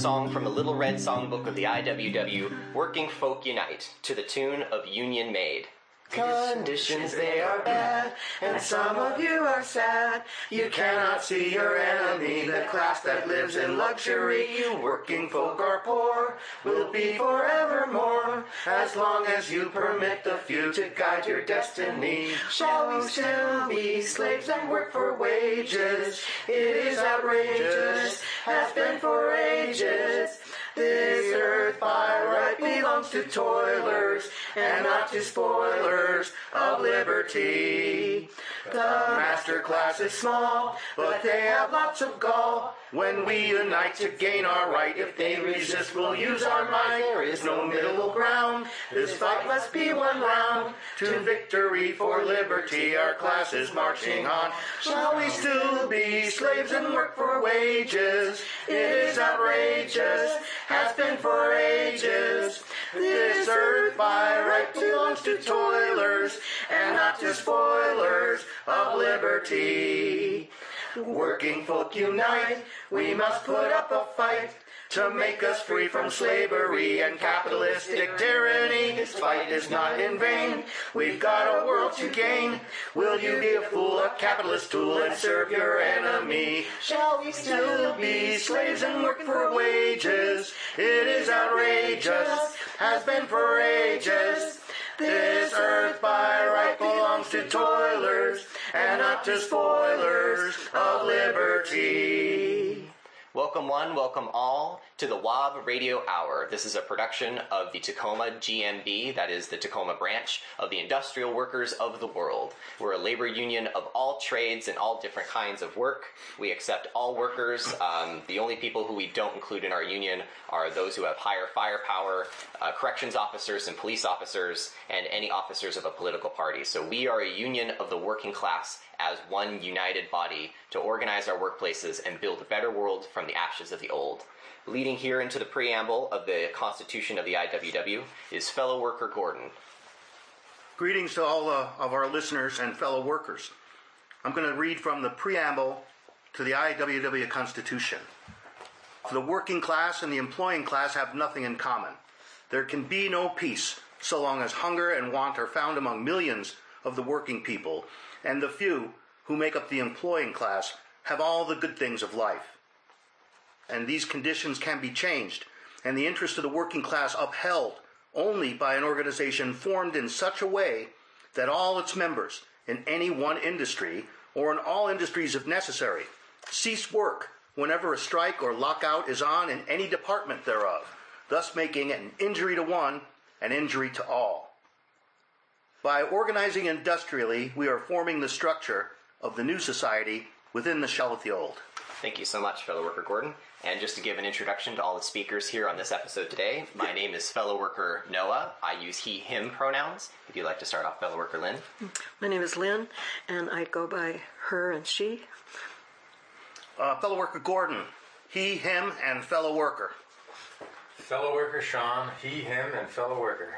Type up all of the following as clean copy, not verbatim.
song from the Little Red Songbook of the IWW, Working Folk Unite, to the tune of Union Maid. Conditions, they are bad, and some of you are sad. You cannot see your enemy, the class that lives in luxury. You working folk are poor, will be forevermore, as long as you permit the few to guide your destiny. Shall we still be slaves and work for wages? It is outrageous, has been for ages. This earth by right belongs to toilers, and not to spoilers of liberty. The master class is small, but they have lots of gall. When we unite to gain our right, if they resist, we'll use our might. There is no middle ground. This fight must be one round. To victory for liberty, our class is marching on. Shall we still be slaves and work for wages? It is outrageous, has been for ages. This earth by right belongs to toilers, and not to spoilers of liberty. Working folk unite, we must put up a fight to make us free from slavery and capitalistic tyranny. This fight is not in vain, we've got a world to gain. Will you be a fool, a capitalist tool, and serve your enemy? Shall we still be slaves and work for wages? It is outrageous, has been for ages. This earth by right belongs to toilers, and not to spoilers of liberty. Welcome one, welcome all to the WAB Radio Hour. This is a production of the Tacoma GMB, that is the Tacoma branch of the Industrial Workers of the World. We're a labor union of all trades and all different kinds of work. We accept all workers. The only people who we don't include in our union are those who have higher firepower, corrections officers and police officers, and any officers of a political party. So we are a union of the working class as one united body to organize our workplaces and build a better world from the ashes of the old. Leading here into the preamble of the Constitution of the IWW is fellow worker Gordon. Greetings to all of our listeners and fellow workers. I'm going to read from the preamble to the IWW Constitution. The working class and the employing class have nothing in common. There can be no peace so long as hunger and want are found among millions of the working people, and the few who make up the employing class have all the good things of life. And these conditions can be changed, and the interest of the working class upheld only by an organization formed in such a way that all its members in any one industry, or in all industries if necessary, cease work whenever a strike or lockout is on in any department thereof, thus making an injury to one an injury to all. By organizing industrially, we are forming the structure of the new society within the shell of the old. Thank you so much, fellow worker Gordon. And just to give an introduction to all the speakers here on this episode today, my name is fellow worker Noah. I use he, him pronouns. If you'd like to start off, fellow worker Lynn. My name is Lynn, and I go by her and she. Fellow worker Gordon, he, him, and fellow worker. Fellow worker Sean, he, him, and fellow worker.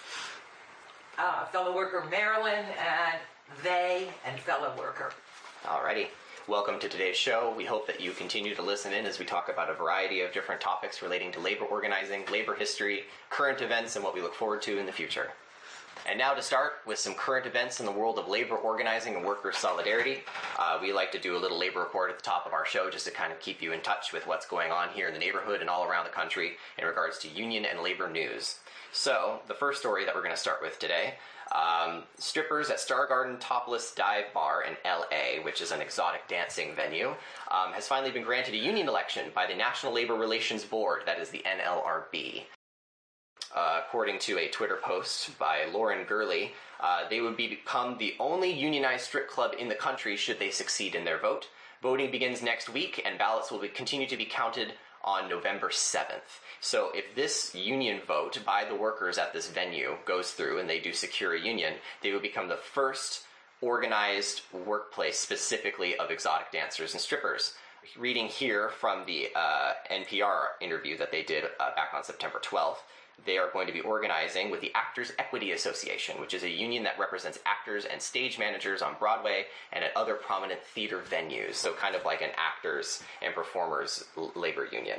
Fellow worker Marilyn, and they, and fellow worker. Alrighty. Welcome to today's show. We hope that you continue to listen in as we talk about a variety of different topics relating to labor organizing, labor history, current events, and what we look forward to in the future. And now to start with some current events in the world of labor organizing and worker solidarity. We like to do a little labor report at the top of our show just to kind of keep you in touch with what's going on here in the neighborhood and all around the country in regards to union and labor news. So, the first story that we're going to start with today, strippers at Star Garden Topless Dive Bar in LA, which is an exotic dancing venue, has finally been granted a union election by the National Labor Relations Board, that is the NLRB. According to a Twitter post by Lauren Gurley, they would become the only unionized strip club in the country should they succeed in their vote. Voting begins next week, and ballots will continue to be counted on November 7th. So if this union vote by the workers at this venue goes through and they do secure a union, they will become the first organized workplace specifically of exotic dancers and strippers. Reading here from the NPR interview that they did back on September 12th, they are going to be organizing with the Actors Equity Association, which is a union that represents actors and stage managers on Broadway and at other prominent theater venues. So kind of like an actors and performers labor union.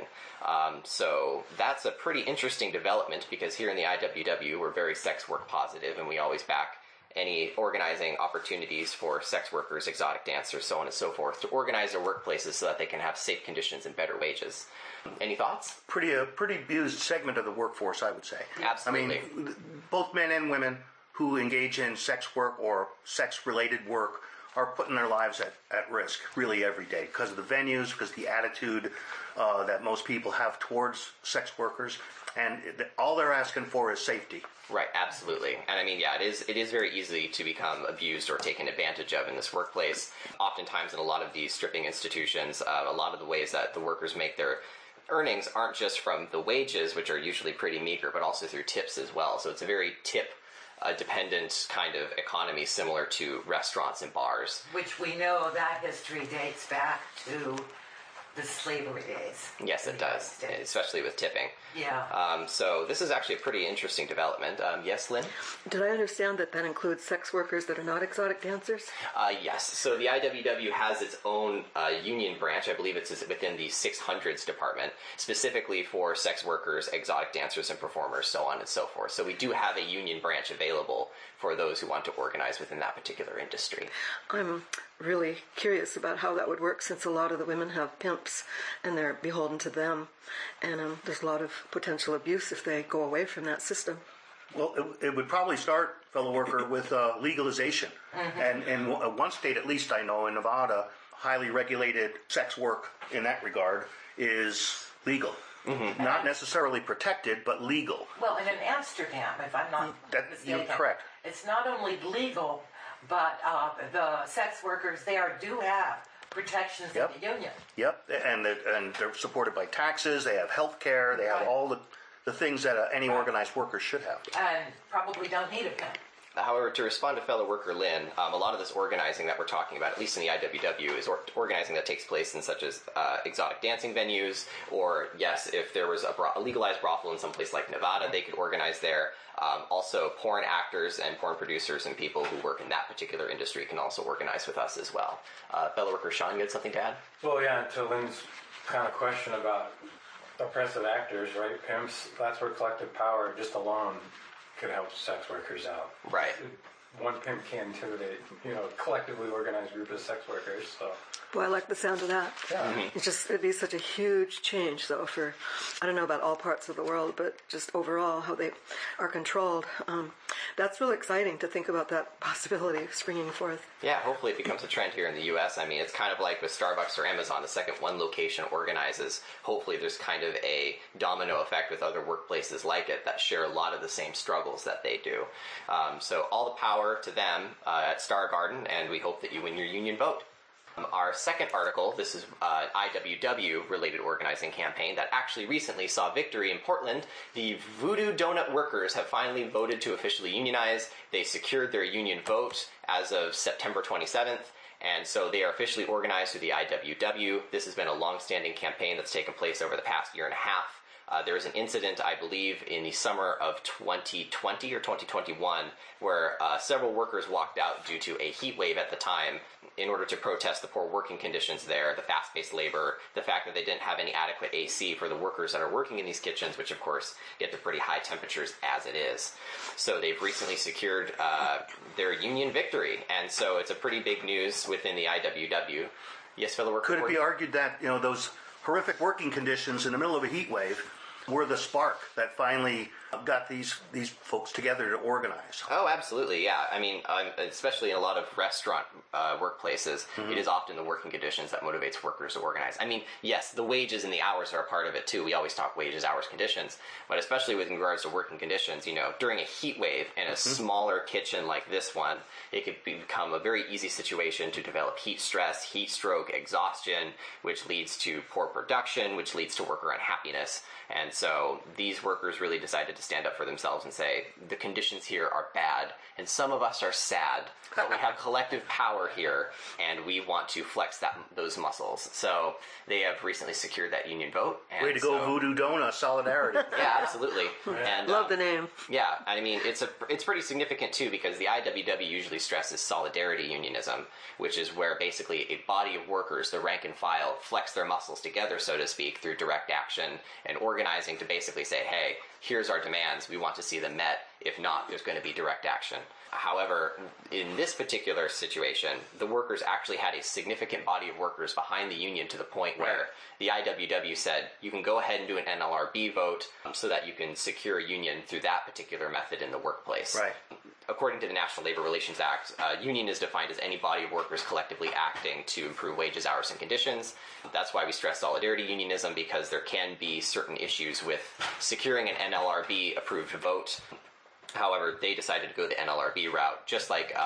So that's a pretty interesting development because here in the IWW, we're very sex work positive, and we always back any organizing opportunities for sex workers, exotic dancers, so on and so forth, to organize their workplaces so that they can have safe conditions and better wages. Any thoughts? Pretty abused segment of the workforce, I would say. Absolutely. I mean, both men and women who engage in sex work or sex-related work are putting their lives at risk really every day because of the venues, because of the attitude that most people have towards sex workers, and all they're asking for is safety. Right, absolutely. And I mean, yeah, it is very easy to become abused or taken advantage of in this workplace. Oftentimes in a lot of these stripping institutions, a lot of the ways that the workers make their earnings aren't just from the wages, which are usually pretty meager, but also through tips as well. So it's a very tip-dependent kind of economy similar to restaurants and bars. Which we know that history dates back to the slavery days. Yes, it does, especially with tipping. Yeah. So this is actually a pretty interesting development. Yes, Lynn? Did I understand that includes sex workers that are not exotic dancers? Yes. So the IWW has its own union branch. I believe it's within the 600s department, specifically for sex workers, exotic dancers, and performers, so on and so forth. So we do have a union branch available for those who want to organize within that particular industry. I'm really curious about how that would work, since a lot of the women have pimps and they're beholden to them, and there's a lot of potential abuse if they go away from that system. Well, it would probably start, fellow worker, with legalization. And in one state, at least I know, in Nevada, highly regulated sex work in that regard is legal. Not necessarily protected, but legal. Well, and in Amsterdam, if I'm not mistaken, you're correct. It's not only legal, but the sex workers there do have protections in the union. Yep, and they're supported by taxes, they have health care, they have all the things that any organized worker should have. And probably don't need a pimp. However, to respond to fellow worker Lynn, a lot of this organizing that we're talking about, at least in the IWW, is organizing that takes place in such as exotic dancing venues, or, yes, if there was a legalized brothel in some place like Nevada, they could organize there. Also, porn actors and porn producers and people who work in that particular industry can also organize with us as well. Fellow worker Sean, you had something to add? Well, yeah, to Lynn's kind of question about oppressive actors, right? Pimps, that's where collective power just alone could help sex workers out. Right. One pimp can't intimidate, a collectively organized group of sex workers, so. Well, I like the sound of that. Yeah. It'd be such a huge change, though, for, I don't know about all parts of the world, but just overall, how they are controlled. That's really exciting to think about that possibility springing forth. Yeah, hopefully it becomes a trend here in the U.S. I mean, it's kind of like with Starbucks or Amazon. The second one location organizes, hopefully there's kind of a domino effect with other workplaces like it that share a lot of the same struggles that they do. So all the power to them at Star Garden, and we hope that you win your union vote. Our second article, this is an IWW-related organizing campaign that actually recently saw victory in Portland. The Voodoo Donut Workers have finally voted to officially unionize. They secured their union vote as of September 27th, and so they are officially organized through the IWW. This has been a long-standing campaign that's taken place over the past year and a half. There was an incident, I believe, in the summer of 2020 or 2021 where several workers walked out due to a heat wave at the time in order to protest the poor working conditions there, the fast-paced labor, the fact that they didn't have any adequate AC for the workers that are working in these kitchens, which, of course, get to pretty high temperatures as it is. So they've recently secured their union victory, and so it's a pretty big news within the IWW. Yes, fellow worker? Could it be argued that, those horrific working conditions in the middle of a heat wave were the spark that finally got these folks together to organize? Oh, absolutely, yeah. I mean, especially in a lot of restaurant workplaces, it is often the working conditions that motivates workers to organize. I mean, yes, the wages and the hours are a part of it, too. We always talk wages, hours, conditions. But especially with regards to working conditions, during a heat wave in a smaller kitchen like this one, it could become a very easy situation to develop heat stress, heat stroke, exhaustion, which leads to poor production, which leads to worker unhappiness. And so these workers really decided to stand up for themselves and say, the conditions here are bad, and some of us are sad, but we have collective power here, and we want to flex those muscles. So they have recently secured that union vote. And Way to go, Voodoo Donut, solidarity. Yeah, absolutely. And, Love the name. Yeah, I mean, it's pretty significant, too, because the IWW usually stresses solidarity unionism, which is where basically a body of workers, the rank and file, flex their muscles together, so to speak, through direct action and organizing to basically say, hey, here's our demands, we want to see them met. If not, there's going to be direct action. However, in this particular situation, the workers actually had a significant body of workers behind the union to the point where the IWW said, you can go ahead and do an NLRB vote so that you can secure a union through that particular method in the workplace. Right. According to the National Labor Relations Act, union is defined as any body of workers collectively acting to improve wages, hours, and conditions. That's why we stress solidarity unionism, because there can be certain issues with securing an NLRB approved vote. However, they decided to go the NLRB route, just like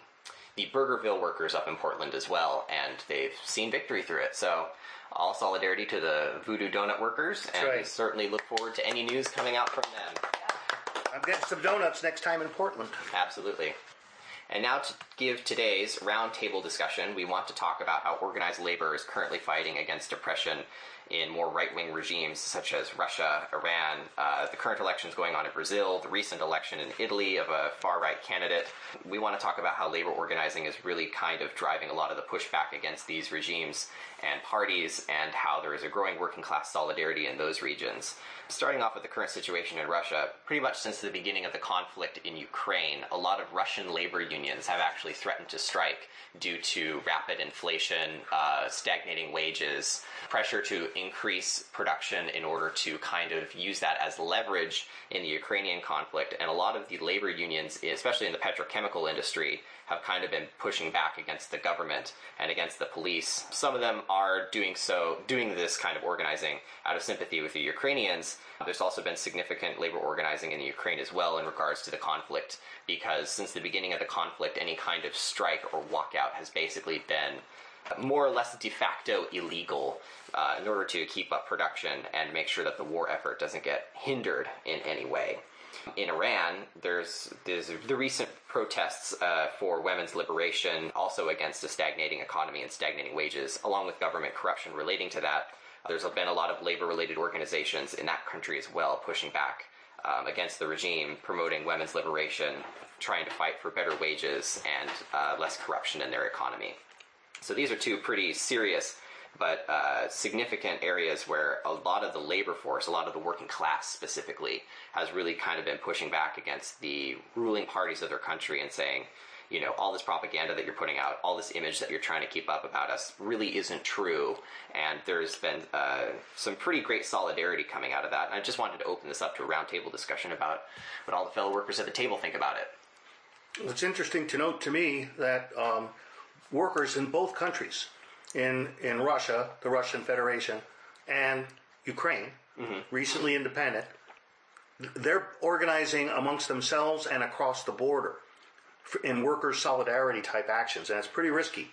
the Burgerville workers up in Portland as well, and they've seen victory through it. So all solidarity to the Voodoo Donut workers, and we certainly look forward to any news coming out from them. I'm getting some donuts next time in Portland. Absolutely. And now to give today's roundtable discussion, we want to talk about how organized labor is currently fighting against oppression in more right-wing regimes such as Russia, Iran, the current elections going on in Brazil, the recent election in Italy of a far-right candidate. We want to talk about how labor organizing is really kind of driving a lot of the pushback against these regimes and parties, and how there is a growing working-class solidarity in those regions. Starting off with the current situation in Russia, pretty much since the beginning of the conflict in Ukraine, a lot of Russian labor unions have actually threatened to strike due to rapid inflation, stagnating wages, pressure to increase production in order to kind of use that as leverage in the Ukrainian conflict. And a lot of the labor unions, especially in the petrochemical industry, have kind of been pushing back against the government and against the police. Some of them are doing this kind of organizing out of sympathy with the Ukrainians. There's also been significant labor organizing in the Ukraine as well in regards to the conflict, because since the beginning of the conflict, any kind of strike or walkout has basically been more or less de facto illegal in order to keep up production and make sure that the war effort doesn't get hindered in any way. In Iran, there's the recent protests for women's liberation, also against a stagnating economy and stagnating wages, along with government corruption relating to that. There's been a lot of labor-related organizations in that country as well pushing back against the regime, promoting women's liberation, trying to fight for better wages and less corruption in their economy. So these are two pretty serious but significant areas where a lot of the labor force, a lot of the working class specifically, has really kind of been pushing back against the ruling parties of their country and saying, you know, all this propaganda that you're putting out, all this image that you're trying to keep up about us really isn't true. And there's been some pretty great solidarity coming out of that. And I just wanted to open this up to a roundtable discussion about what all the fellow workers at the table think about it. It's interesting to note to me that workers in both countries, in Russia, the Russian Federation, and Ukraine, recently independent, they're organizing amongst themselves and across the border in workers' solidarity type actions, and it's pretty risky.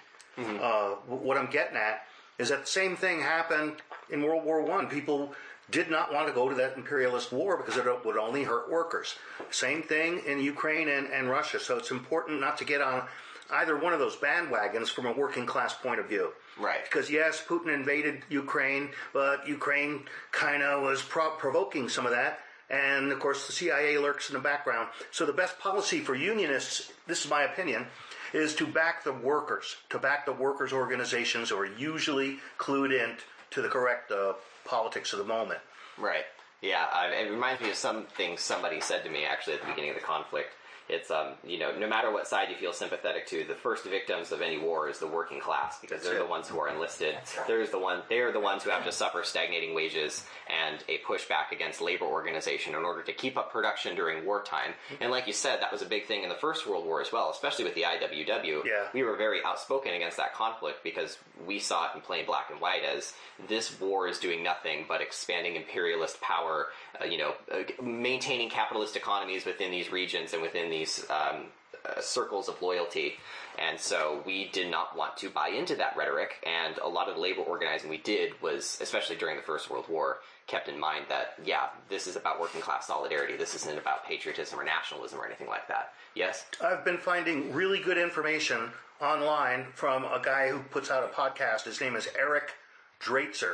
What I'm getting at is that the same thing happened in World War I. People did not want to go to that imperialist war because it would only hurt workers. Same thing in Ukraine and Russia, so it's important not to get on either one of those bandwagons from a working class point of view. Right. Because yes, Putin invaded Ukraine, but Ukraine kind of was provoking some of that. And of course the CIA lurks in the background. So the best policy for unionists, this is my opinion, is to back the workers, organizations who are usually clued in to the correct politics of the moment. Right. Yeah, it reminds me of some things somebody said to me actually at the beginning of the conflict. It's, no matter what side you feel sympathetic to, the first victims of any war is the working class, because they're the ones who are enlisted. They're the ones who have to suffer stagnating wages and a pushback against labor organization in order to keep up production during wartime. And like you said, that was a big thing in the First World War as well, especially with the IWW. Yeah. We were very outspoken against that conflict because we saw it in plain black and white as this war is doing nothing but expanding imperialist power, maintaining capitalist economies within these regions and within these circles of loyalty. And so we did not want to buy into that rhetoric, and a lot of the labor organizing we did was, especially during the First World War, kept in mind that, yeah, this is about working class solidarity. This isn't about patriotism or nationalism or anything like that. Yes? I've been finding really good information online from a guy who puts out a podcast. His name is Eric Draitser,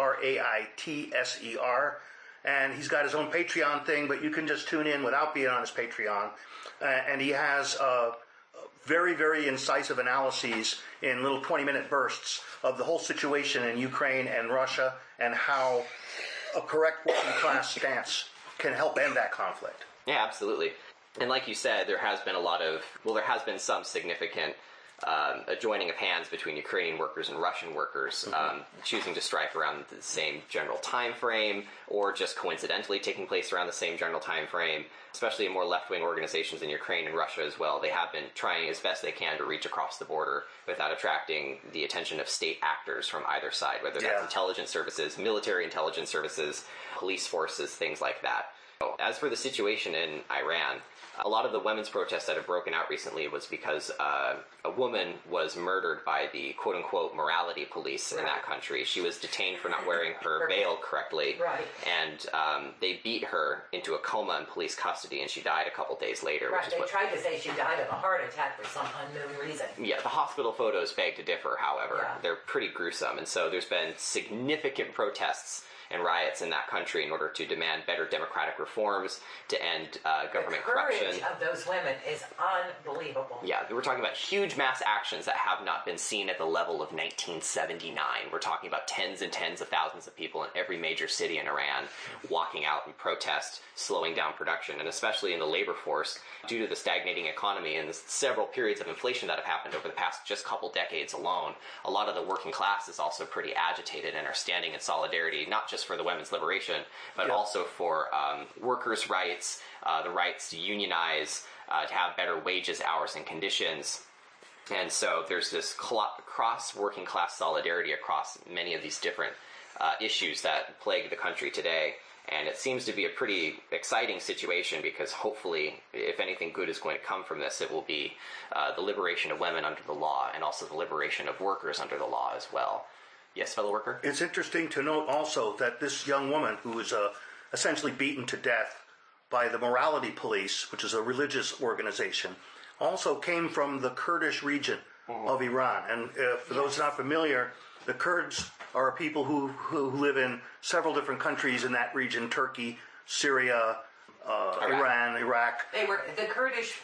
Draitser, and he's got his own Patreon thing, but you can just tune in without being on his Patreon. And he has very, very incisive analyses in little 20-minute bursts of the whole situation in Ukraine and Russia and how a correct working class stance can help end that conflict. Yeah, absolutely. And like you said, there has been some significant a joining of hands between Ukrainian workers and Russian workers, choosing to strike around the same general time frame, or just coincidentally taking place around the same general time frame. Especially in more left-wing organizations in Ukraine and Russia as well, they have been trying as best they can to reach across the border without attracting the attention of state actors from either side, whether that's intelligence services, military intelligence services, police forces, things like that. As for the situation in Iran, a lot of the women's protests that have broken out recently was because a woman was murdered by the quote-unquote morality police in that country. She was detained for not wearing her veil correctly, and they beat her into a coma in police custody, and she died a couple days later. Right, they tried to say she died of a heart attack for some unknown reason. Yeah, the hospital photos beg to differ, however. Yeah. They're pretty gruesome, and so there's been significant protests and riots in that country in order to demand better democratic reforms, to end government corruption. The courage of those women is unbelievable. Yeah, we're talking about huge mass actions that have not been seen at the level of 1979. We're talking about tens and tens of thousands of people in every major city in Iran walking out in protest, slowing down production, and especially in the labor force, due to the stagnating economy and the several periods of inflation that have happened over the past just couple decades alone. A lot of the working class is also pretty agitated and are standing in solidarity, not just for the women's liberation, but also for workers' rights, the rights to unionize, to have better wages, hours, and conditions. And so there's this cross-working class solidarity across many of these different issues that plague the country today. And it seems to be a pretty exciting situation because hopefully, if anything good is going to come from this, it will be the liberation of women under the law and also the liberation of workers under the law as well. Yes, fellow worker? It's interesting to note also that this young woman who was essentially beaten to death by the morality police, which is a religious organization, also came from the Kurdish region of Iran. And for those not familiar, the Kurds are a people who live in several different countries in that region: Turkey, Syria, Iran, Iraq. The Kurdish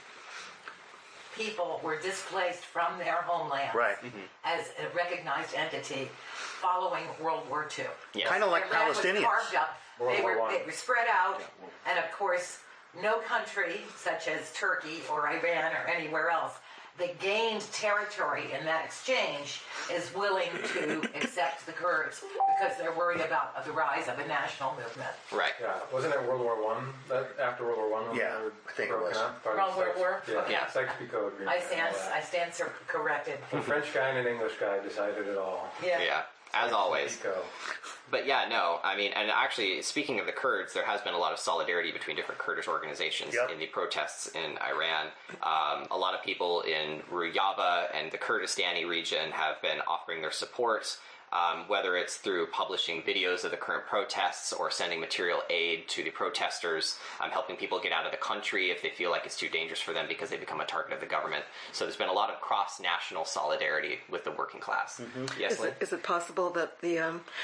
people were displaced from their homeland as a recognized entity following World War II. Yes. Kind of like Iran Palestinians. Was carved up. They were spread out, and of course, no country such as Turkey or Iran or anywhere else that gained territory in that exchange is willing to accept the Kurds because they're worried about the rise of a national movement. Right. Yeah. Wasn't it World War One? That after World War One? Yeah, I think it was. World War? Yeah. Okay. Sykes-Picot Agreement. I stand corrected. A French guy and an English guy decided it all. Yeah. As always. Sykes-Picot. But yeah, no, I mean, and actually, speaking of the Kurds, there has been a lot of solidarity between different Kurdish organizations in the protests in Iran. A lot of people in Rojava and the Kurdistani region have been offering their support, whether it's through publishing videos of the current protests or sending material aid to the protesters, helping people get out of the country if they feel like it's too dangerous for them because they become a target of the government. So there's been a lot of cross-national solidarity with the working class. Yes, Lynn? Is it possible that the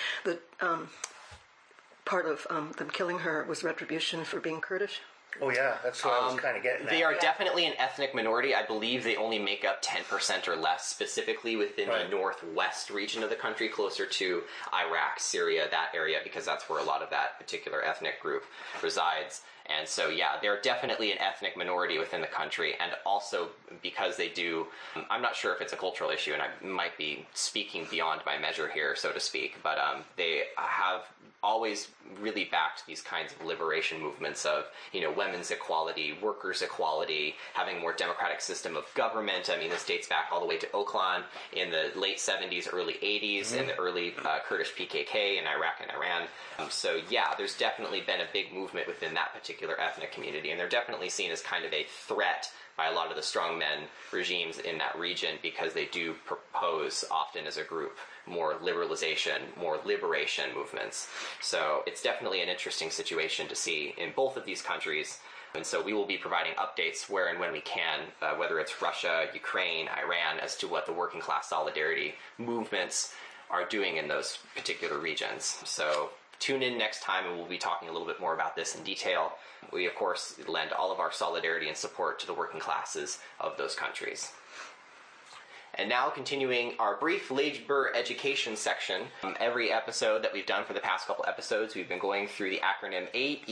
part of them killing her was retribution for being Kurdish? Oh yeah, that's what I was kind of getting at. They are definitely an ethnic minority. I believe they only make up 10% or less, specifically within the northwest region of the country, closer to Iraq, Syria, that area, because that's where a lot of that particular ethnic group resides. And so, yeah, they're definitely an ethnic minority within the country, and also because they do, I'm not sure if it's a cultural issue, and I might be speaking beyond my measure here, so to speak, but they have always really backed these kinds of liberation movements of, you know, women's equality, workers' equality, having a more democratic system of government. I mean, this dates back all the way to Ocalan in the late 70s, early 80s, and the early Kurdish PKK in Iraq and Iran. So, yeah, there's definitely been a big movement within that particular ethnic community, and they're definitely seen as kind of a threat by a lot of the strongmen regimes in that region because they do propose often as a group more liberalization, more liberation movements. So it's definitely an interesting situation to see in both of these countries. And so we will be providing updates where and when we can, whether it's Russia, Ukraine, Iran, as to what the working class solidarity movements are doing in those particular regions. So tune in next time and we'll be talking a little bit more about this in detail. We, of course, lend all of our solidarity and support to the working classes of those countries. And now, continuing our brief labor education section, every episode that we've done for the past couple episodes, we've been going through the acronym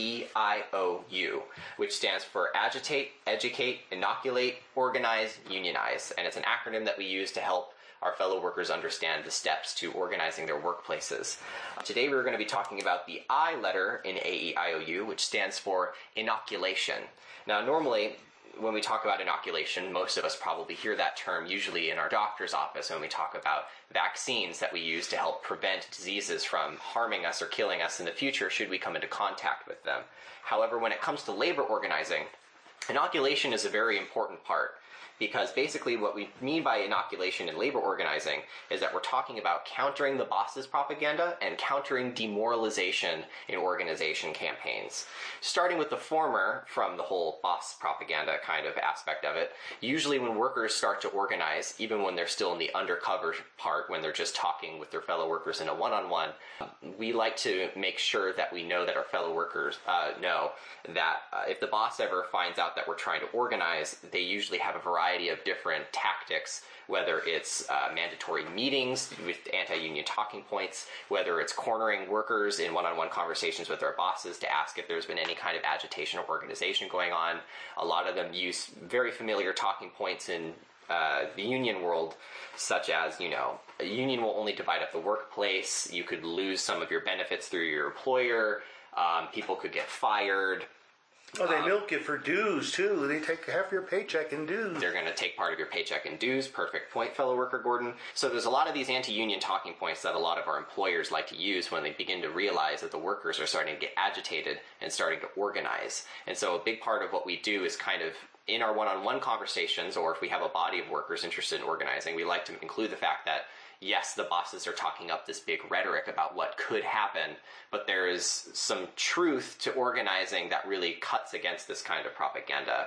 AEIOU, which stands for Agitate, Educate, Inoculate, Organize, Unionize. And it's an acronym that we use to help our fellow workers understand the steps to organizing their workplaces. Today we're going to be talking about the I letter in AEIOU, which stands for inoculation. Now, normally, when we talk about inoculation, most of us probably hear that term usually in our doctor's office when we talk about vaccines that we use to help prevent diseases from harming us or killing us in the future should we come into contact with them. However, when it comes to labor organizing, inoculation is a very important part, because basically what we mean by inoculation in labor organizing is that we're talking about countering the boss's propaganda and countering demoralization in organization campaigns. Starting with the former, from the whole boss propaganda kind of aspect of it, usually when workers start to organize, even when they're still in the undercover part, when they're just talking with their fellow workers in a one-on-one, we like to make sure that we know that our fellow workers know that if the boss ever finds out that we're trying to organize, they usually have a variety of different tactics, whether it's mandatory meetings with anti-union talking points, whether it's cornering workers in one-on-one conversations with their bosses to ask if there's been any kind of agitation or organization going on. A lot of them use very familiar talking points in the union world, such as, a union will only divide up the workplace, you could lose some of your benefits through your employer, people could get fired. Oh, they milk you for dues, too. They take half your paycheck in dues. They're going to take part of your paycheck in dues. Perfect point, fellow worker Gordon. So there's a lot of these anti-union talking points that a lot of our employers like to use when they begin to realize that the workers are starting to get agitated and starting to organize. And so a big part of what we do is kind of in our one-on-one conversations, or if we have a body of workers interested in organizing, we like to include the fact that yes, the bosses are talking up this big rhetoric about what could happen, but there is some truth to organizing that really cuts against this kind of propaganda.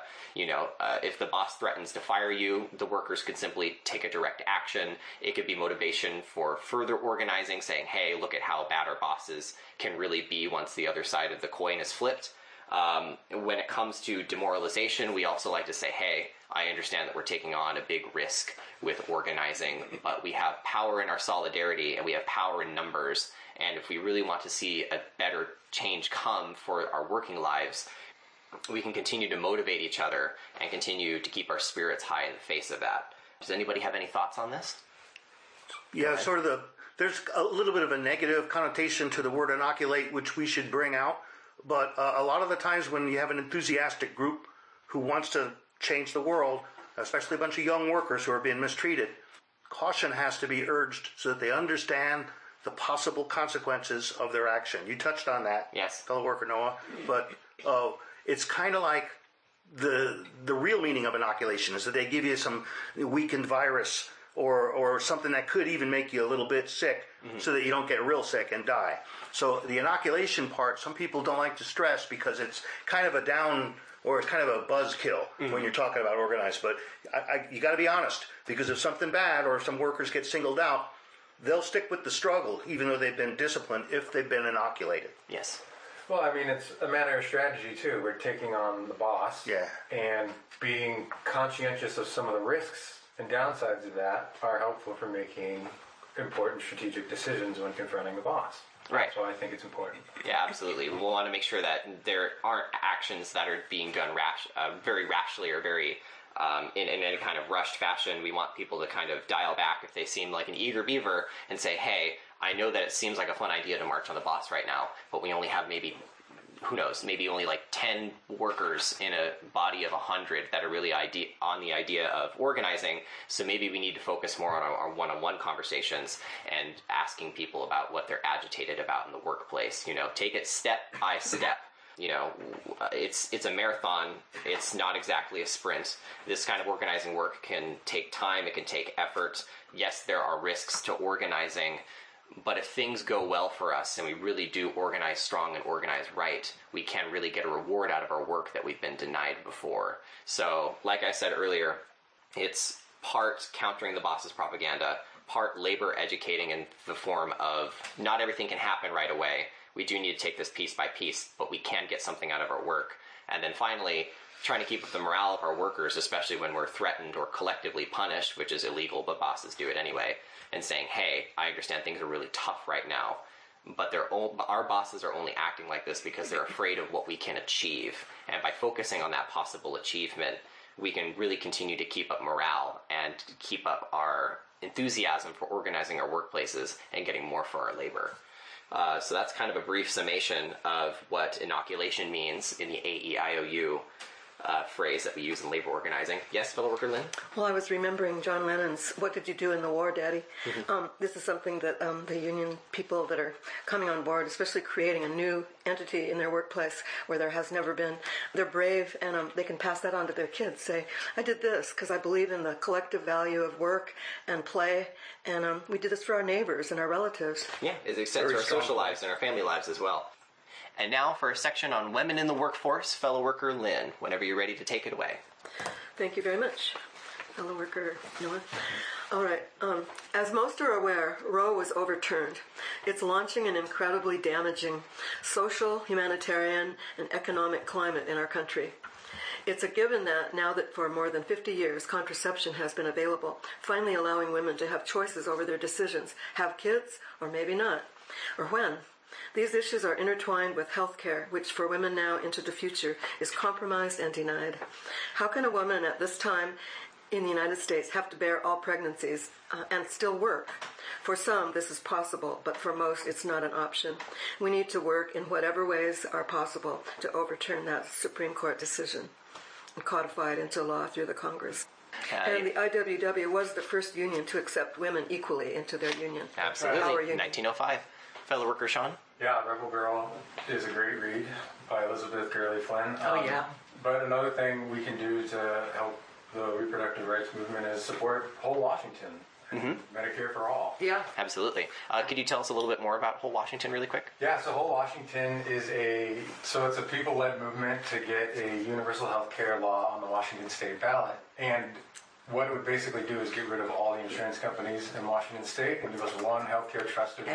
If the boss threatens to fire you, the workers could simply take a direct action. It could be motivation for further organizing, saying, hey, look at how bad our bosses can really be once the other side of the coin is flipped. When it comes to demoralization, we also like to say, hey, I understand that we're taking on a big risk with organizing, but we have power in our solidarity and we have power in numbers. And if we really want to see a better change come for our working lives, we can continue to motivate each other and continue to keep our spirits high in the face of that. Does anybody have any thoughts on this? Yeah, there's a little bit of a negative connotation to the word inoculate, which we should bring out. But a lot of the times when you have an enthusiastic group who wants to change the world, especially a bunch of young workers who are being mistreated, caution has to be urged so that they understand the possible consequences of their action. You touched on that, yes, fellow worker Noah, but it's kind of like the real meaning of inoculation is that they give you some weakened virus or something that could even make you a little bit sick, so that you don't get real sick and die. So the inoculation part, some people don't like to stress because it's kind of a down, or it's kind of a buzzkill when you're talking about organized. But you got to be honest, because if something bad or if some workers get singled out, they'll stick with the struggle, even though they've been disciplined, if they've been inoculated. Yes. Well, I mean, it's a matter of strategy, too. We're taking on the boss. Yeah. And being conscientious of some of the risks and downsides of that are helpful for making important strategic decisions when confronting the boss. Right. So I think it's important. Yeah, absolutely. We want to make sure that there aren't actions that are being done very rashly or very in any kind of rushed fashion. We want people to kind of dial back if they seem like an eager beaver and say, hey, I know that it seems like a fun idea to march on the boss right now, but we only have maybe, who knows, maybe only like 10 workers in a body of 100 that are really on the idea of organizing. So maybe we need to focus more on our one-on-one conversations and asking people about what they're agitated about in the workplace. Take it step by step. it's a marathon. It's not exactly a sprint. This kind of organizing work can take time. It can take effort. Yes, there are risks to organizing, but if things go well for us and we really do organize strong and organize right, we can really get a reward out of our work that we've been denied before. So, like I said earlier, it's part countering the boss's propaganda, part labor educating in the form of not everything can happen right away. We do need to take this piece by piece, but we can get something out of our work. And then finally, trying to keep up the morale of our workers, especially when we're threatened or collectively punished, which is illegal, but bosses do it anyway, and saying, hey, I understand things are really tough right now, but our bosses are only acting like this because they're afraid of what we can achieve. And by focusing on that possible achievement, we can really continue to keep up morale and keep up our enthusiasm for organizing our workplaces and getting more for our labor. So that's kind of a brief summation of what inoculation means in the AEIOU phrase that we use in labor organizing. Yes, fellow worker Lynn? Well, I was remembering John Lennon's "What Did You Do in the War, Daddy?" This is something that the union people that are coming on board, especially creating a new entity in their workplace where there has never been, they're brave, and they can pass that on to their kids. Say, I did this because I believe in the collective value of work and play, and we did this for our neighbors and our relatives. Yeah, it extends to our social lives and our family lives as well. And now for a section on women in the workforce, fellow worker Lynn, whenever you're ready to take it away. Thank you very much, fellow worker Noah. All right. As most are aware, Roe was overturned. It's launching an incredibly damaging social, humanitarian, and economic climate in our country. It's a given that now that for more than 50 years contraception has been available, finally allowing women to have choices over their decisions, have kids or maybe not, or when. These issues are intertwined with health care, which for women now into the future is compromised and denied. How can a woman at this time in the United States have to bear all pregnancies and still work? For some, this is possible, but for most, it's not an option. We need to work in whatever ways are possible to overturn that Supreme Court decision and codify it into law through the Congress. And the IWW was the first union to accept women equally into their union. Absolutely, 1905. Fellow worker Sean? Yeah, Rebel Girl is a great read by Elizabeth Gurley Flynn. Yeah. But another thing we can do to help the reproductive rights movement is support Whole Washington, Medicare for All. Yeah. Absolutely. Could you tell us a little bit more about Whole Washington really quick? Yeah, so Whole Washington is it's a people-led movement to get a universal health care law on the Washington state ballot. And what it would basically do is get rid of all the insurance companies in Washington state and give us one healthcare trust to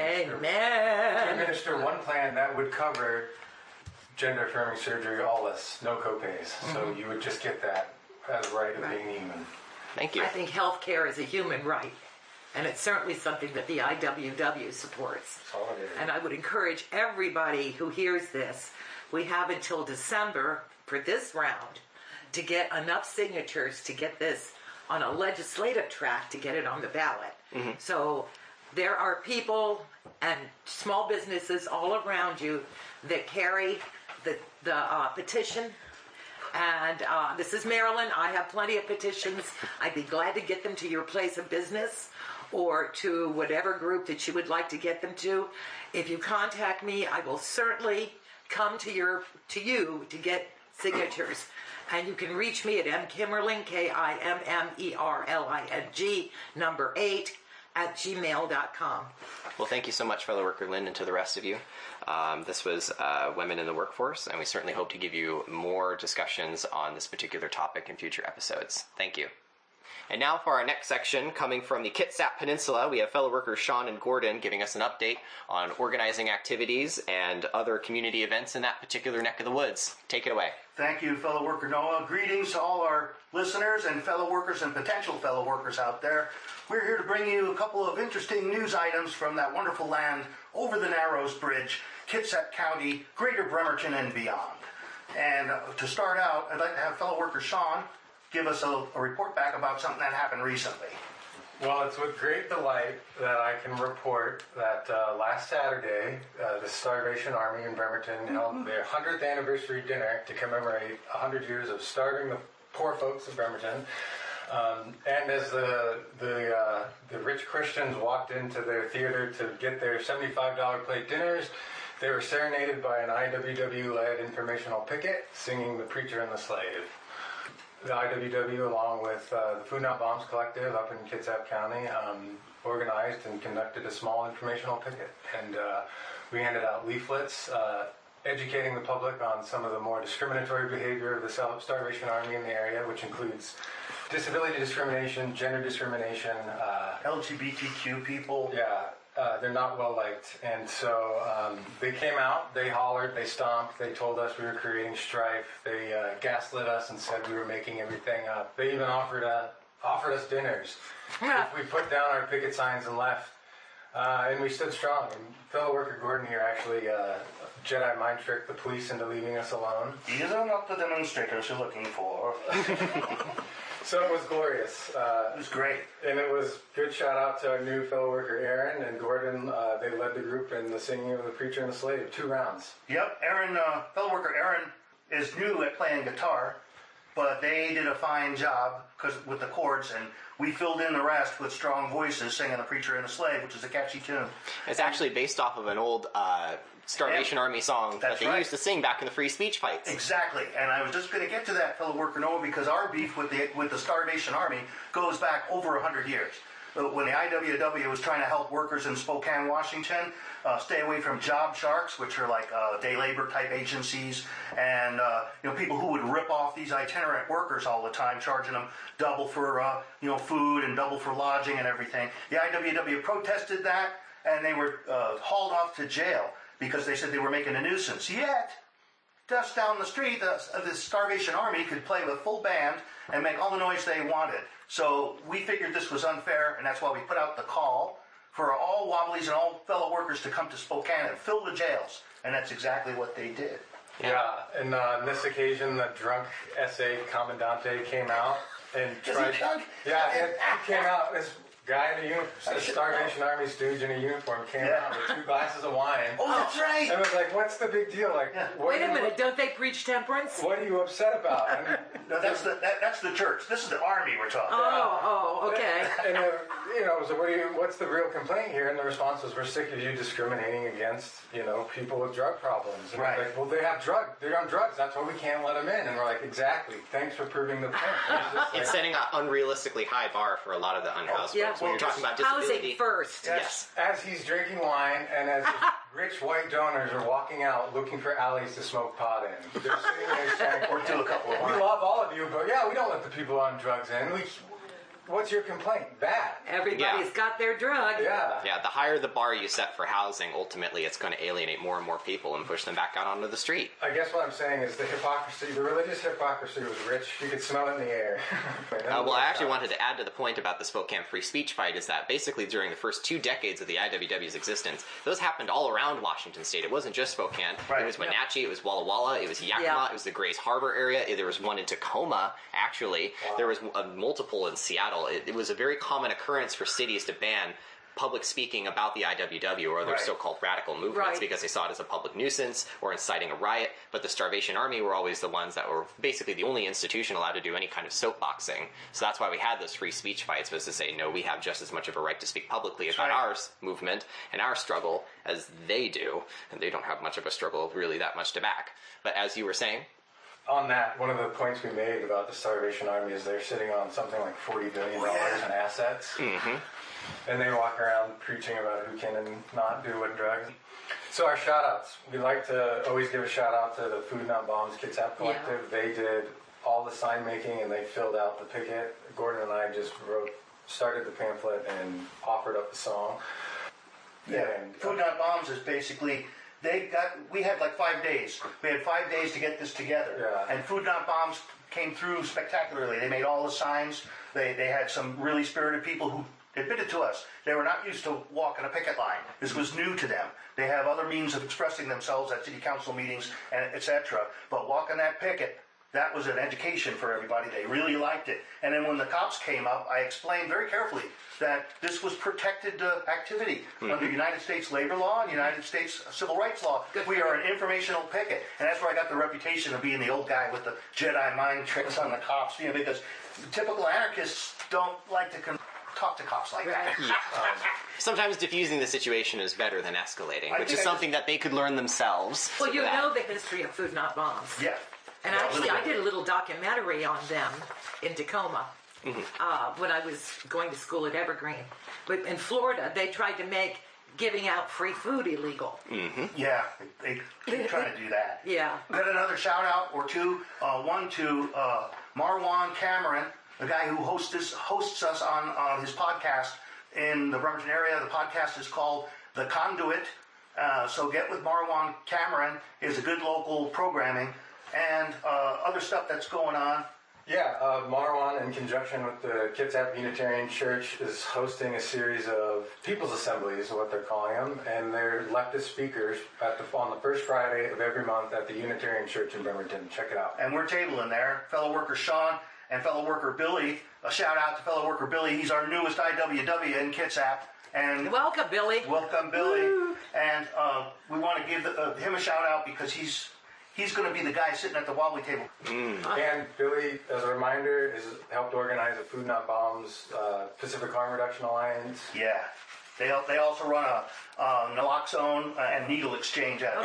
administer one plan that would cover gender-affirming surgery, all this, no copays. So you would just get that as a right of being human. Thank you. I think health care is a human right, and it's certainly something that the IWW supports. Solidarity. And I would encourage everybody who hears this, we have until December for this round to get enough signatures to get this on a legislative track to get it on the ballot. So there are people and small businesses all around you that carry the petition. And this is Maryland. I have plenty of petitions. I'd be glad to get them to your place of business or to whatever group that you would like to get them to. If you contact me, I will certainly come to you to get signatures. And you can reach me at mkimmerling, KIMMERLING, number 8, @gmail.com. Well, thank you so much, fellow worker Lynn, and to the rest of you. This was Women in the Workforce, and we certainly hope to give you more discussions on this particular topic in future episodes. Thank you. And now for our next section, coming from the Kitsap Peninsula, we have fellow workers Sean and Gordon giving us an update on organizing activities and other community events in that particular neck of the woods. Take it away. Thank you, fellow worker Noah. Greetings to all our listeners and fellow workers and potential fellow workers out there. We're here to bring you a couple of interesting news items from that wonderful land over the Narrows Bridge, Kitsap County, Greater Bremerton, and beyond. And to start out, I'd like to have fellow worker Sean give us a report back about something that happened recently. Well, it's with great delight that I can report that last Saturday, the Starvation Army in Bremerton held their 100th anniversary dinner to commemorate 100 years of starving the poor folks of Bremerton. And as the rich Christians walked into their theater to get their $75 plate dinners, They were serenaded by an IWW-led informational picket singing The Preacher and the Slave. The IWW, along with the Food Not Bombs Collective up in Kitsap County, organized and conducted a small informational picket. And we handed out leaflets educating the public on some of the more discriminatory behavior of the Starvation Army in the area, which includes disability discrimination, gender discrimination, LGBTQ people. Yeah, they're not well liked. And so they came out, they hollered, they stomped, they told us we were creating strife, they gaslit us and said we were making everything up. They even offered us dinners if we put down our picket signs and left. And we stood strong. And fellow worker Gordon here actually Jedi mind tricked the police into leaving us alone. These are not the demonstrators you're looking for. So it was glorious. It was great. And it was good shout out to our new fellow worker Aaron and Gordon. They led the group in the singing of The Preacher and the Slave, 2 rounds. Yep, Aaron, fellow worker Aaron is new at playing guitar, but they did a fine job with the chords, and we filled in the rest with strong voices singing The Preacher and the Slave, which is a catchy tune. It's actually based off of an old Starvation Army song that they used to sing back in the free speech fights. Exactly, and I was just going to get to that, fellow worker Noah, because our beef with the Starvation Army goes back over 100 years. When the IWW was trying to help workers in Spokane, Washington, stay away from job sharks, which are like day labor type agencies, and people who would rip off these itinerant workers all the time, charging them double for food and double for lodging and everything. The IWW protested that, and they were hauled off to jail because they said they were making a nuisance. Yet, just down the street, the Starvation Army could play with full band and make all the noise they wanted. So we figured this was unfair, and that's why we put out the call for all Wobblies and all fellow workers to come to Spokane and fill the jails. And that's exactly what they did. Yeah, and on this occasion, the drunk SA Commandante came out and tried... Yeah, he came out, this guy in a uniform, a Starvation Army stooge in a uniform came out with 2 glasses of wine. Oh, that's right! And I was like, what's the big deal? Like, wait a minute, don't they preach temperance? What are you upset about? No, that's the church. This is the army we're talking about. Oh, okay. And so what's the real complaint here? And the response was, we're sick of you discriminating against, people with drug problems. And right. Like, well, they're on drugs. That's why we can't let them in. And we're like, exactly. Thanks for proving the point. It's setting an unrealistically high bar for a lot of the unhoused folks. When you're talking about disability. Housing first. Yes. As he's drinking wine and as rich white donors are walking out looking for alleys to smoke pot in. They're sitting there saying, or do a couple of we love all of you, but we don't let the people on drugs in. What's your complaint? That. Everybody's got their drug. Yeah. Yeah, the higher the bar you set for housing, ultimately it's going to alienate more and more people and push them back out onto the street. I guess what I'm saying is the religious hypocrisy was rich. You could smell it in the air. Well, I actually wanted to add to the point about the Spokane free speech fight is that basically during the first 2 decades of the IWW's existence, those happened all around Washington State. It wasn't just Spokane. Right. It was Wenatchee, it was Walla Walla, it was Yakima, it was the Grays Harbor area. There was one in Tacoma, actually. Wow. There was multiple in Seattle. It was a very common occurrence for cities to ban public speaking about the IWW or other so-called radical movements because they saw it as a public nuisance or inciting a riot. But the Starvation Army were always the ones that were basically the only institution allowed to do any kind of soapboxing. So that's why we had those free speech fights, was to say, no, we have just as much of a right to speak publicly about our movement and our struggle as they do. And they don't have much of a struggle really that much to back. But as you were saying... On that, one of the points we made about the Starvation Army is they're sitting on something like $40 billion in assets. Mm-hmm. And they walk around preaching about who can and not do what drugs. So our shout-outs. We like to always give a shout-out to the Food Not Bombs Kitsap Collective. Yeah. They did all the sign making and they filled out the picket. Gordon and I just started the pamphlet and offered up the song. Yeah, and Food Not Bombs is basically... we had like 5 days. We had 5 days to get this together. Yeah. And Food Not Bombs came through spectacularly. They made all the signs. They had some really spirited people who admitted to us they were not used to walking a picket line. This was new to them. They have other means of expressing themselves at city council meetings, and etc. But walking that picket, that was an education for everybody. They really liked it. And then when the cops came up, I explained very carefully that this was protected activity under United States labor law and United States civil rights law. We are an informational picket. And that's where I got the reputation of being the old guy with the Jedi mind tricks on the cops, because typical anarchists don't like to talk to cops like that. Sometimes diffusing the situation is better than escalating, I which think is something that they could learn themselves. Well, you know the history of Food Not Bombs. Yeah. And Yeah, actually, a I little did a little documentary on them in Tacoma when I was going to school at Evergreen. But in Florida, they tried to make giving out free food illegal. Yeah, they keep trying to do that. Yeah. Got another shout out or two. One to Marwan Cameron, the guy who hosts us on his podcast in the Bremerton area. The podcast is called The Conduit. So get with Marwan Cameron. Is a good local programming and other stuff that's going on. Yeah, Marwan, in conjunction with the Kitsap Unitarian Church, is hosting a series of People's Assemblies, what they're calling them, and they're leftist speakers on the first Friday of every month at the Unitarian Church in Bremerton. Check it out. And we're tabling there. Fellow worker Sean and fellow worker Billy. A shout out to fellow worker Billy. He's our newest IWW in Kitsap. And Welcome, Billy. welcome, Billy. Woo. And we want to give him a shout out because he's going to be the guy sitting at the wobbly table. And Billy, as a reminder, has helped organize the Food Not Bombs Pacific Harm Reduction Alliance. Yeah. They also run a naloxone and needle exchange at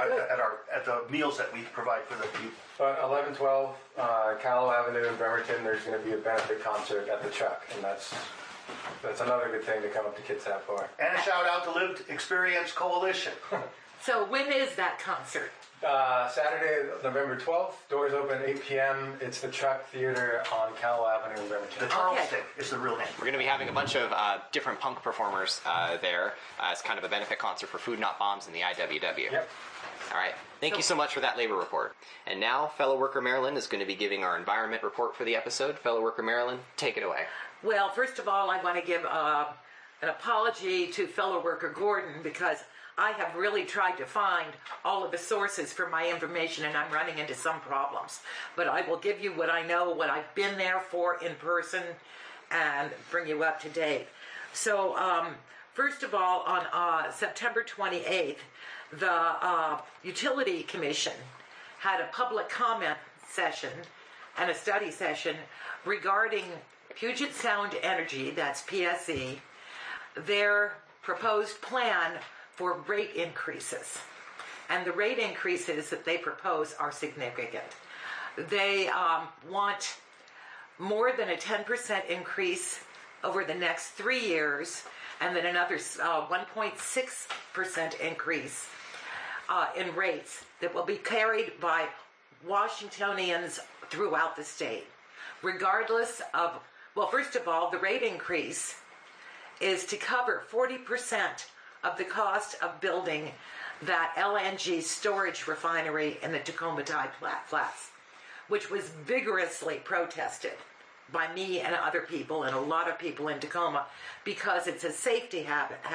the meals that we provide for the youth. But 1112 Callow Avenue in Bremerton, there's going to be a benefit concert at the Chuck, and that's another good thing to come up to Kitsap for. And a shout out to Lived Experience Coalition. So when is that concert? Saturday, November 12th. Doors open 8 p.m. It's the Chuck Theater on Callow Avenue in Bremerton. The Charles Stick is the real name. We're going to be having a bunch of different punk performers there as kind of a benefit concert for Food Not Bombs and the IWW. Yep. All right. Thank you so much for that labor report. And now, fellow worker Marilyn is going to be giving our environment report for the episode. Fellow worker Marilyn, take it away. Well, first of all, I want to give an apology to fellow worker Gordon because I have really tried to find all of the sources for my information and I'm running into some problems. But I will give you what I know, what I've been there for in person, and bring you up to date. So, first of all, on September 28th, the Utility Commission had a public comment session and a study session regarding Puget Sound Energy, that's PSE, their proposed plan for rate increases. And the rate increases that they propose are significant. They want more than a 10% increase over the next 3 years, and then another 1.6% increase in rates that will be carried by Washingtonians throughout the state. Regardless of, well, first of all, the rate increase is to cover 40% of the cost of building that LNG storage refinery in the Tacoma Tide Flats, which was vigorously protested by me and other people and a lot of people in Tacoma because it's a safety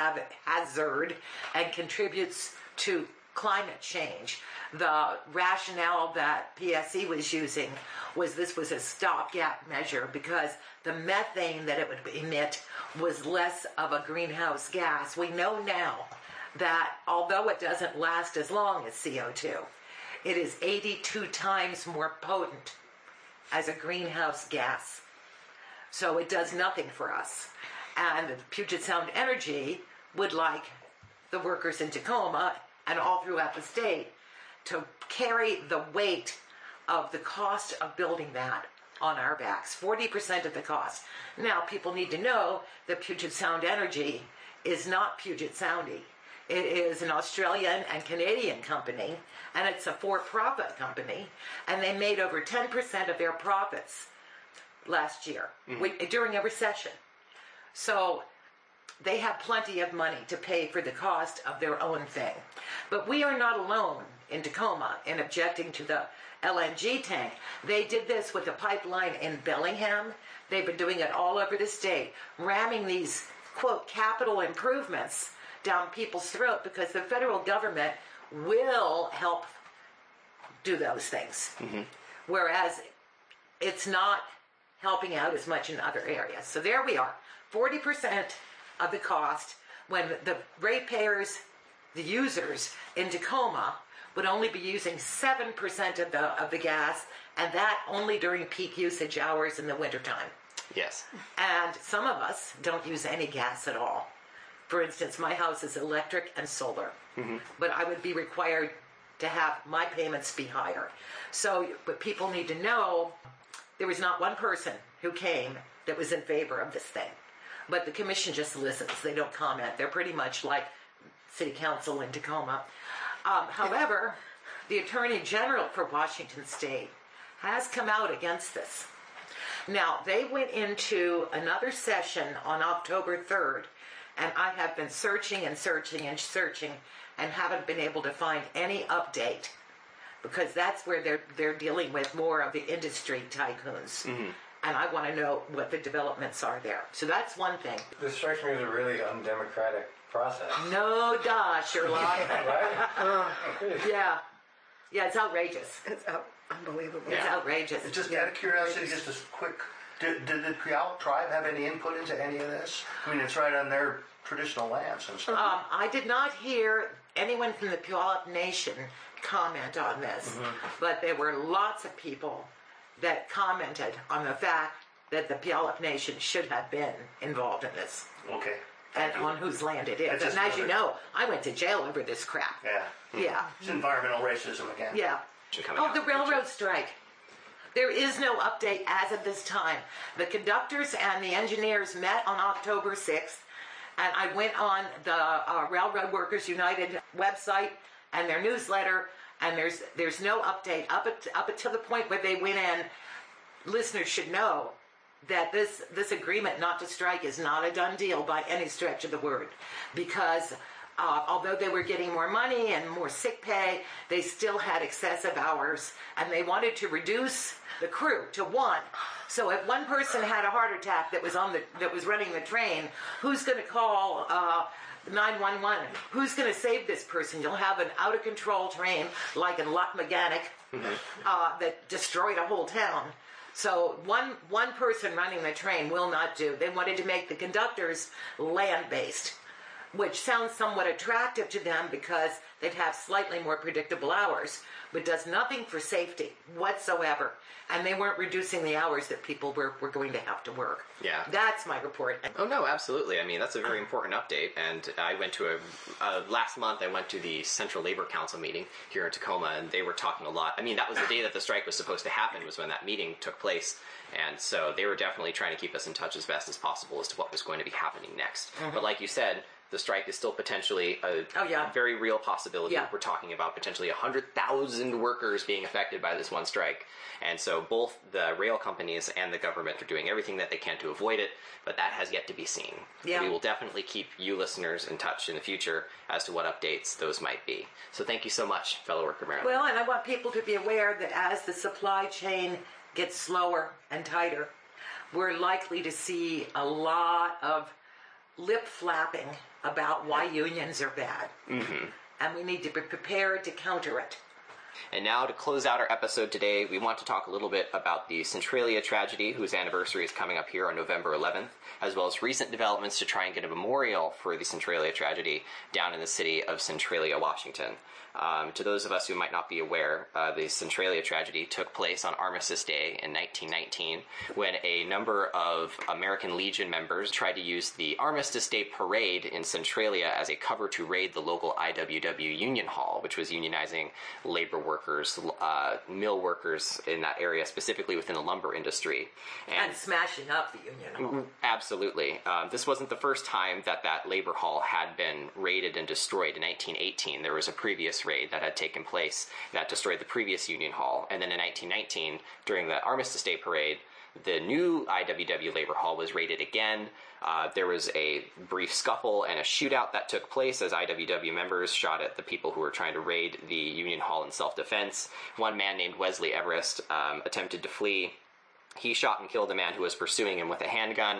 hazard and contributes to climate change. The rationale that PSE was using was this was a stopgap measure because the methane that it would emit was less of a greenhouse gas. We know now that although it doesn't last as long as CO2, it is 82 times more potent as a greenhouse gas. So it does nothing for us. And Puget Sound Energy would like the workers in Tacoma and all throughout the state to carry the weight of the cost of building that on our backs, 40% of the cost. Now, people need to know that Puget Sound Energy is not Puget Soundy. It is an Australian and Canadian company, and it's a for-profit company, and they made over 10% of their profits last year during a recession. So they have plenty of money to pay for the cost of their own thing. But we are not alone in Tacoma in objecting to the LNG tank. They did this with a pipeline in Bellingham. They've been doing it all over the state, ramming these, quote, capital improvements down people's throat because the federal government will help do those things. Whereas it's not helping out as much in other areas. So there we are, 40% of the cost when the ratepayers, the users in Tacoma would only be using 7% of the gas, and that only during peak usage hours in the wintertime. Yes. And some of us don't use any gas at all. For instance, my house is electric and solar, but I would be required to have my payments be higher. So, but people need to know there was not one person who came that was in favor of this thing. But the commission just listens. They don't comment. They're pretty much like city council in Tacoma. However, the Attorney General for Washington State has come out against this. Now, they went into another session on October 3rd, and I have been searching and searching and searching and haven't been able to find any update, because that's where they're dealing with more of the industry tycoons. And I want to know what the developments are there. So that's one thing. This strikes me as a really undemocratic process. No duh, Sherlock. Right? Yeah. Yeah, it's outrageous. It's unbelievable. It's outrageous. Just out of curiosity, just a quick, did the Puyallup tribe have any input into any of this? I mean, it's right on their traditional lands and stuff. I did not hear anyone from the Puyallup Nation comment on this, but there were lots of people that commented on the fact that the Puyallup Nation should have been involved in this, Okay. and on whose land it is. That's And just as you know, I went to jail over this crap. Yeah. Yeah, It's environmental racism again. yeah. Coming Oh, out the in future. railroad strike. There is no update as of this time. The conductors and the engineers met on October 6th, and I went on the Railroad Workers United website and their newsletter, and there's no update up until the point where they went in. Listeners should know that this agreement not to strike is not a done deal by any stretch of the word, because although they were getting more money and more sick pay, they still had excessive hours, and they wanted to reduce the crew to one. So if one person had a heart attack that was running the train, who's going to call 911? Who's going to save this person? You'll have an out of control train like in Lochmaganic that destroyed a whole town. So one person running the train will not do. They wanted to make the conductors land-based, which sounds somewhat attractive to them because they'd have slightly more predictable hours, but does nothing for safety whatsoever. And they weren't reducing the hours that people were going to have to work. Yeah. That's my report. Oh, no, absolutely. I mean, that's a very important update. And I went to last month, I went to the Central Labor Council meeting here in Tacoma, and they were talking a lot. I mean, that was the day that the strike was supposed to happen, was when that meeting took place. And so they were definitely trying to keep us in touch as best as possible as to what was going to be happening next. But like you said, the strike is still potentially a very real possibility. Yeah. We're talking about potentially 100,000 workers being affected by this one strike. And so both the rail companies and the government are doing everything that they can to avoid it, but that has yet to be seen. Yeah. We will definitely keep you listeners in touch in the future as to what updates those might be. So thank you so much, fellow worker Marilyn. Well, and I want people to be aware that as the supply chain gets slower and tighter, we're likely to see a lot of lip flapping about why unions are bad. And we need to be prepared to counter it. And now, to close out our episode today, we want to talk a little bit about the Centralia tragedy, whose anniversary is coming up here on November 11th, as well as recent developments to try and get a memorial for the Centralia tragedy down in the city of Centralia, Washington. To those of us who might not be aware, the Centralia tragedy took place on Armistice Day in 1919, when a number of American Legion members tried to use the Armistice Day parade in Centralia as a cover to raid the local IWW Union Hall, which was unionizing labor workers, mill workers in that area, specifically within the lumber industry. And smashing up the union hall. Absolutely. This wasn't the first time that labor hall had been raided and destroyed. In 1918, there was a previous raid that had taken place that destroyed the previous union hall. And then in 1919, during the Armistice Day parade, the new IWW labor hall was raided again. There was a brief scuffle and a shootout that took place as IWW members shot at the people who were trying to raid the union hall in self-defense. One man named Wesley Everest attempted to flee. He shot and killed a man who was pursuing him with a handgun,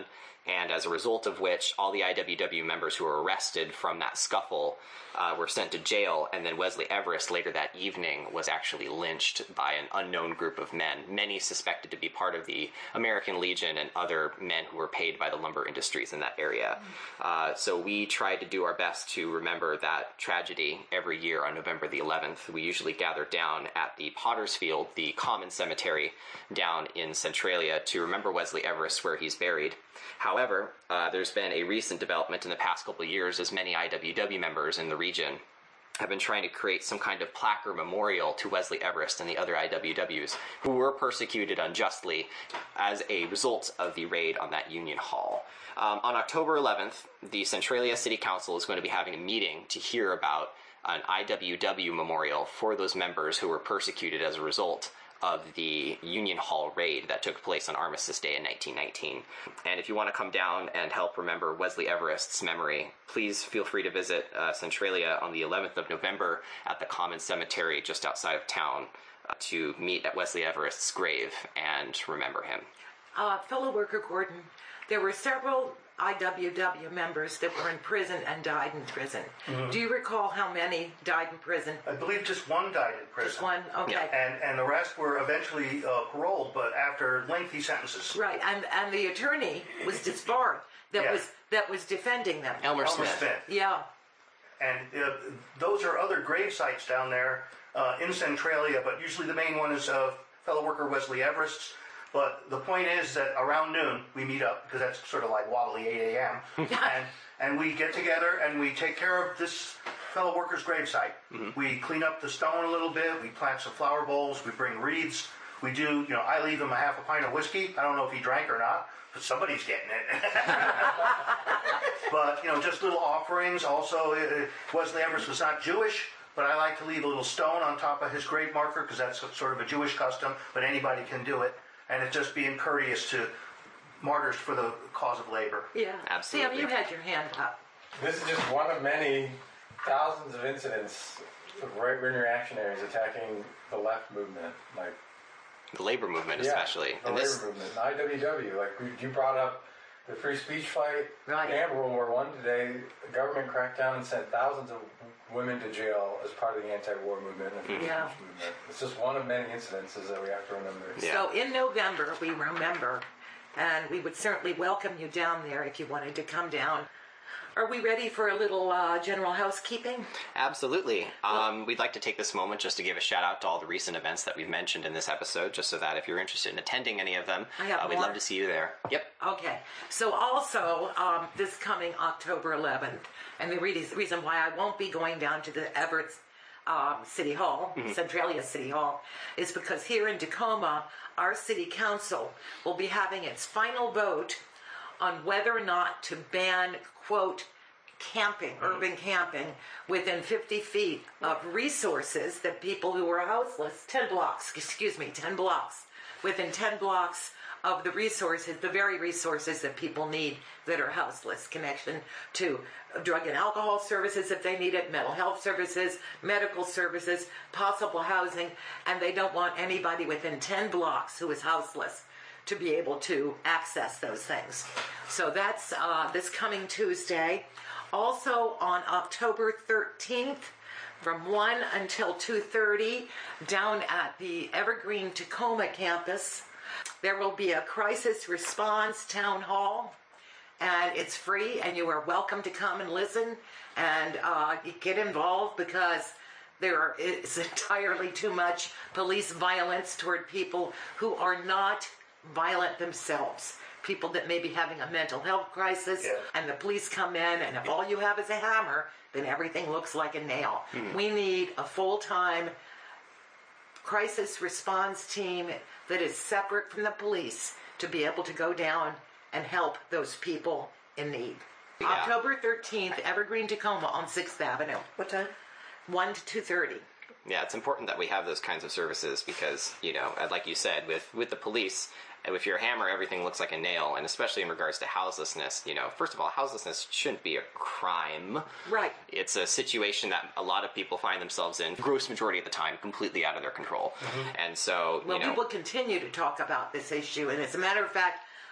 and as a result of which, all the IWW members who were arrested from that scuffle were sent to jail, and then Wesley Everest later that evening was actually lynched by an unknown group of men, many suspected to be part of the American Legion and other men who were paid by the lumber industries in that area. So we tried to do our best to remember that tragedy every year on November the 11th. We usually gather down at the Potter's Field, the common cemetery down in Centralia, to remember Wesley Everest where he's buried. However, there's been a recent development in the past couple of years as many IWW members in the region have been trying to create some kind of plaque or memorial to Wesley Everest and the other IWWs who were persecuted unjustly as a result of the raid on that Union Hall. On October 11th, the Centralia City Council is going to be having a meeting to hear about an IWW memorial for those members who were persecuted as a result of the Union Hall raid that took place on Armistice Day in 1919. And if you want to come down and help remember Wesley Everest's memory, please feel free to visit Centralia on the 11th of November at the Common Cemetery just outside of town to meet at Wesley Everest's grave and remember him. Fellow worker Gordon, there were several IWW members that were in prison and died in prison. Mm-hmm. Do you recall how many died in prison? I believe just one died in prison. Just one? Okay. Yeah. And the rest were eventually paroled, but after lengthy sentences. Right, and the attorney was disbarred that was defending them. Elmer Smith. Yeah. And those are other grave sites down there in Centralia, but usually the main one is fellow worker Wesley Everest's. But the point is that around noon we meet up, because that's sort of like wobbly 8 a.m. and we get together and we take care of this fellow worker's gravesite. Mm-hmm. We clean up the stone a little bit. We plant some flower bowls. We bring wreaths. We do, I leave him a half a pint of whiskey. I don't know if he drank or not, but somebody's getting it. But, just little offerings. Also, Wesley Everest was not Jewish, but I like to leave a little stone on top of his grave marker because that's sort of a Jewish custom, but anybody can do it. And it's just being courteous to martyrs for the cause of labor. Yeah, absolutely. Sam, you had your hand up. This is just one of many thousands of incidents of right-wing reactionaries attacking the left movement, like the labor movement, especially. The labor movement, IWW. Like you brought up the free speech fight and World War I. Today, the government cracked down and sent thousands of women to jail as part of the anti-war movement and the free speech movement. It's just one of many incidences that we have to remember. Yeah. So in November, we remember, and we would certainly welcome you down there if you wanted to come down. Are we ready for a little general housekeeping? Absolutely. We'd like to take this moment just to give a shout out to all the recent events that we've mentioned in this episode, just so that if you're interested in attending any of them, we'd love to see you there. Yep. Okay. So also, this coming October 11th, and the reason why I won't be going down to the Everett City Hall, Centralia City Hall, is because here in Tacoma, our city council will be having its final vote on whether or not to ban, quote, camping, urban camping, within 50 feet of resources that people who are houseless, 10 blocks, within 10 blocks of the resources, the very resources that people need that are houseless, connection to drug and alcohol services if they need it, mental health services, medical services, possible housing, and they don't want anybody within 10 blocks who is houseless to be able to access those things. So that's this coming Tuesday. Also on October 13th, from 1 until 2:30, down at the Evergreen Tacoma campus, there will be a crisis response town hall, and it's free, and you are welcome to come and listen and get involved, because there is entirely too much police violence toward people who are not violent themselves, people that may be having a mental health crisis, and the police come in, and if all you have is a hammer, then everything looks like a nail. We need a full-time crisis response team that is separate from the police to be able to go down and help those people in need. October 13th, Evergreen, Tacoma on 6th Avenue. What time? 1 to 2:30. Yeah, it's important that we have those kinds of services because, like you said, with the police, if you're a hammer, everything looks like a nail, and especially in regards to houselessness, first of all, houselessness shouldn't be a crime. Right. It's a situation that a lot of people find themselves in, gross majority of the time, completely out of their control. And so, we will continue to talk about this issue, and as a matter of fact,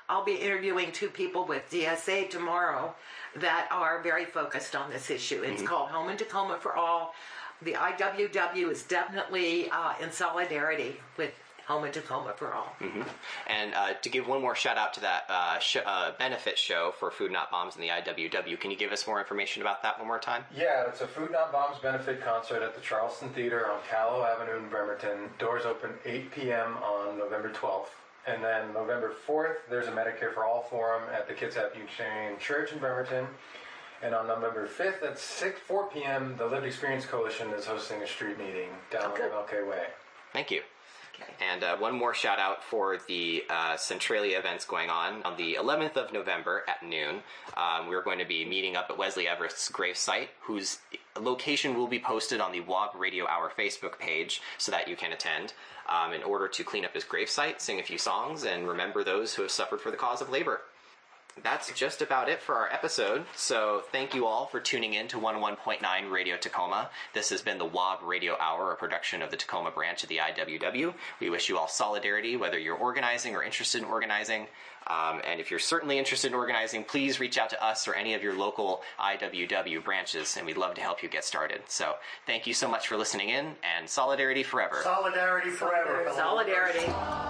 I'll be interviewing 2 people with DSA tomorrow that are very focused on this issue. It's called Home in Tacoma for All. The IWW is definitely in solidarity with Home in Tacoma for All. And to give one more shout out to that benefit show for Food Not Bombs and the IWW, can you give us more information about that one more time? Yeah, it's a Food Not Bombs benefit concert at the Charleston Theater on Callow Avenue in Bremerton. Doors open 8 p.m. on November 12th. And then November 4th, there's a Medicare for All forum at the Kitsap Unitarian Church in Bremerton. And on November 5th at 4 p.m., the Lived Experience Coalition is hosting a street meeting down on MLK Way. Thank you. Okay. And one more shout out for the Centralia events going on the 11th of November at noon. We're going to be meeting up at Wesley Everest's grave site, whose location will be posted on the WOG Radio Hour Facebook page so that you can attend in order to clean up his grave site, sing a few songs, and remember those who have suffered for the cause of labor. That's just about it for our episode, so thank you all for tuning in to 101.9 Radio Tacoma. This has been the WOG Radio Hour, a production of the Tacoma branch of the IWW. We wish you all solidarity, whether you're organizing or interested in organizing. And if you're certainly interested in organizing, please reach out to us or any of your local IWW branches, and we'd love to help you get started. So thank you so much for listening in, and solidarity forever. Solidarity forever. Solidarity.